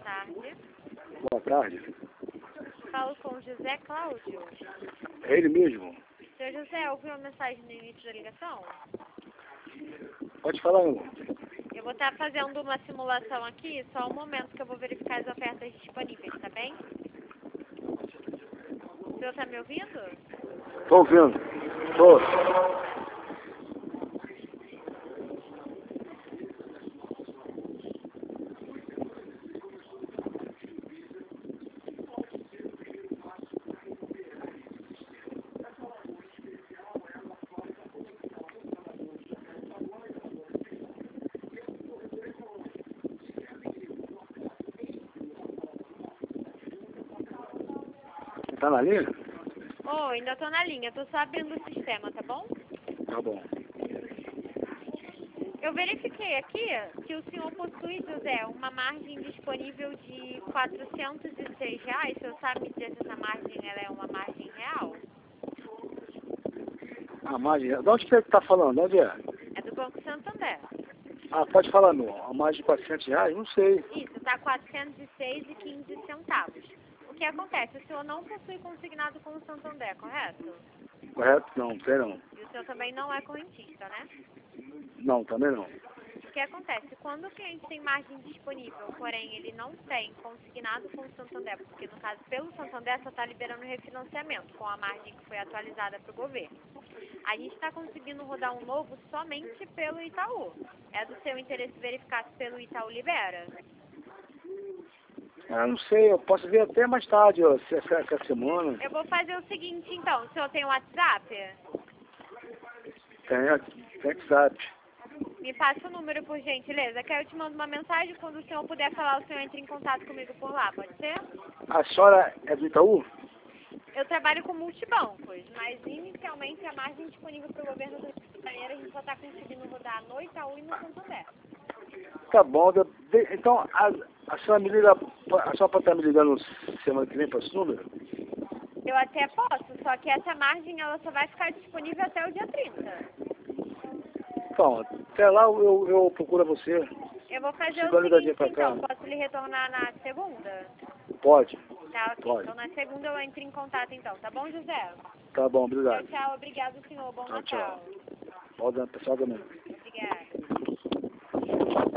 tarde. Boa tarde. Falo com o José Cláudio. É ele mesmo? Seu José, ouviu a mensagem no início da ligação? Pode falar, meu irmão. Eu vou estar fazendo uma simulação aqui, só um momento que eu vou verificar as ofertas disponíveis, tá bem? O senhor está me ouvindo? Tô ouvindo. Tô. Tá na linha? Oh, ainda estou na linha, estou só abrindo o sistema, tá bom? Tá bom. Eu verifiquei aqui que o senhor possui, José, uma margem disponível de R$ 406. O senhor sabe me dizer se essa margem ela é uma margem real? A margem... De onde que você tá falando? De onde é? É do Banco Santander. Ah, pode falar, meu. A margem de R$ 400? Não sei. Isso, está R$ 406,15. O que acontece? O senhor não possui consignado com o Santander, correto? Correto? Não, tem não. E o senhor também não é correntista, né? Não, também não. O que acontece? Quando o cliente tem margem disponível, porém ele não tem consignado com o Santander, porque no caso pelo Santander só está liberando refinanciamento com a margem que foi atualizada para o governo. A gente está conseguindo rodar um novo somente pelo Itaú. É do seu interesse verificar se pelo Itaú libera? Ah, não sei. Eu posso ver até mais tarde, ó, essa semana. Eu vou fazer o seguinte então, o senhor tem o WhatsApp? Tem WhatsApp. Me passa o número, por gentileza, que aí eu te mando uma mensagem. Quando o senhor puder falar, o senhor entra em contato comigo por lá, pode ser? A senhora é do Itaú? Eu trabalho com multibancos, mas inicialmente a margem disponível para o governo do Rio de Janeiro a gente só está conseguindo rodar no Itaú e no Santander. Tá bom. Então, a senhora me liga... A senhora pode estar me ligando semana que vem para esse número? Eu até posso, só que essa margem ela só vai ficar disponível até o dia 30. Então, até lá eu procuro você. Eu vou fazer Chegou a o ligadinha seguinte pra cá. então, posso lhe retornar na segunda? Pode. Tá, ok. Pode. Então na segunda eu entro em contato então, tá bom, José? Tá bom, Tchau, obrigado. tchau. Obrigado, senhor. Bom Tchau, Natal. tchau. Pode dar, pessoal também. Obrigada.